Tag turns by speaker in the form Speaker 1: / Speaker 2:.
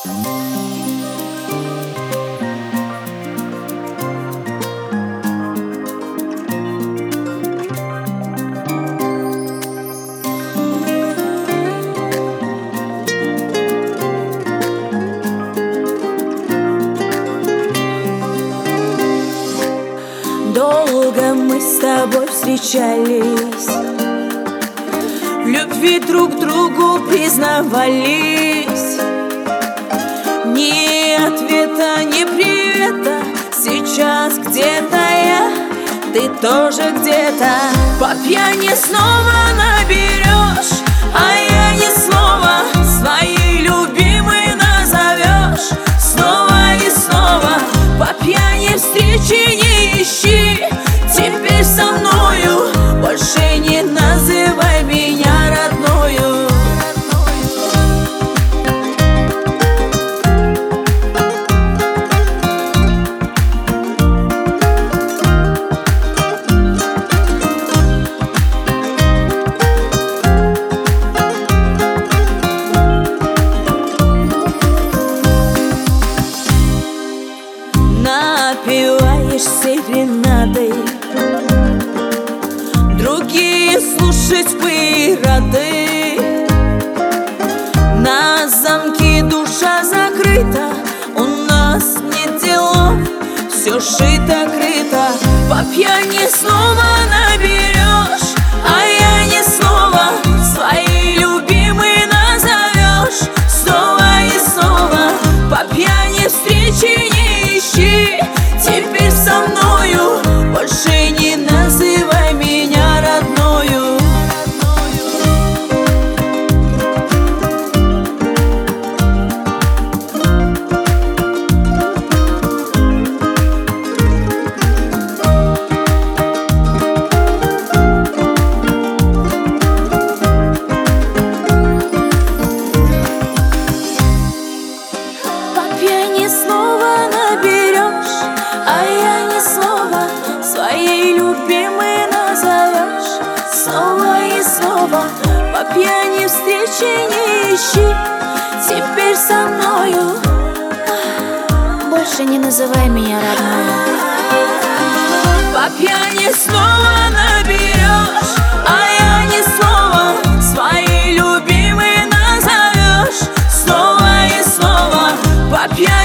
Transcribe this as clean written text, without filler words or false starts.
Speaker 1: Долго мы с тобой встречались, в любви друг другу признавались. Ни ответа, ни привета, сейчас где-то я, ты тоже где-то. По пьяни снова наберешь, а я не снова своей любимой назовешь. Снова и снова по пьяни встречи не ищи. Теперь со мною больше не называй меня родною. Напиваешься серенадой, другие слушать бы рады. На замке душа закрыта, у нас нет делов, все шито-крыто. По пьяни снова наберешь, а я не снова своей любимой назовешь. Снова и снова по пьяни встречи не ищи. Теперь со мною больше не называй меня родною. По пьяни снова наберешь, а я не снова своей любимой назовешь. Снова и снова по пьяни встречи не ищи. Теперь со мною больше не называй меня родной. По пьяни снова наберешь, а я не снова своей любимой назовешь. Снова и снова по пьяни